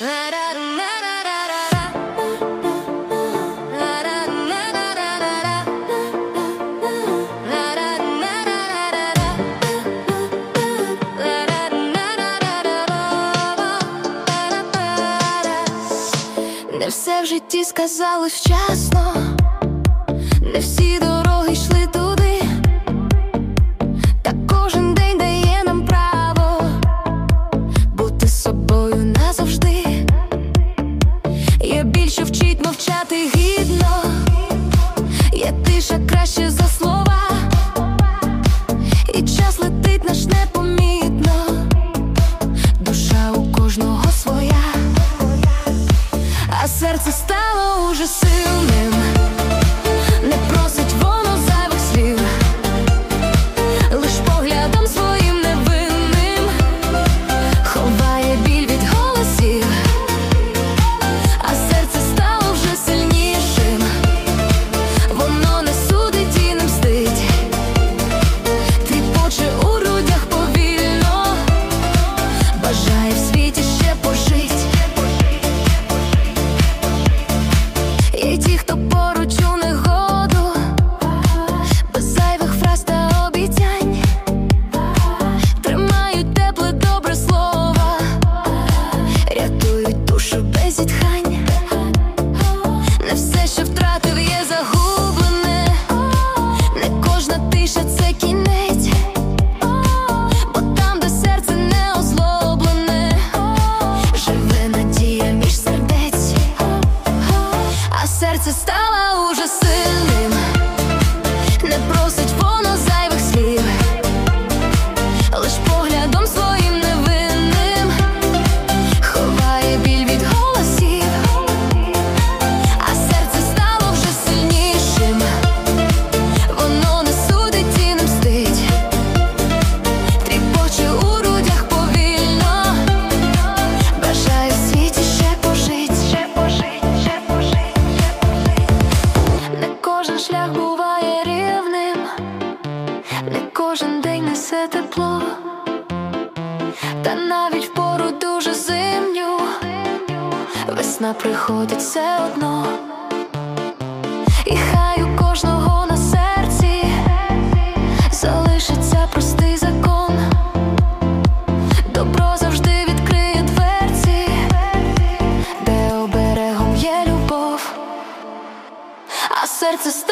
Не все в житті сказали вчасно, не всі дороги йшли туди, та кожен день дає нам право бути собою назавжди. Є біль, що вчить мовчати гідно, є тиша краще за слова, і час летить наш непомітно, душа у кожного своя. А серце стало уже сильним, не просить воно зайвих слів, лиш поглядом своїм невинним ховає біль від голосів. А серце стало вже сильнішим, воно не судить і не мстить, тріпоче у грудях повільно, бажає в світі ще пожить. Є ті, хто поруч у негоду, без зайвих фраз та обіцянь, тримають тепле добре слово, рятують душу без зітхань. Не все, що втратив, є загублене, не кожна тиша – це кінець, бо там, де серце не озлоблене, живе надія між сердець. А серце стало уже сильним, не просить воно зайвих слів, лиш поглядом своїм невинним ховає біль від голосів. А серце стало вже сильнішим, воно не судить і не мстить, тріпоче у грудях повільно, бажає в світі ще пожить, ще пожить, ще пожить. Не кожен шлях буває рівним, не кожен день несе тепло, та навіть в пору дуже зимню весна приходить все одно. І хай у кожного на серці залишиться простий закон: добро завжди відкриє дверці, де оберегом є любов. А серце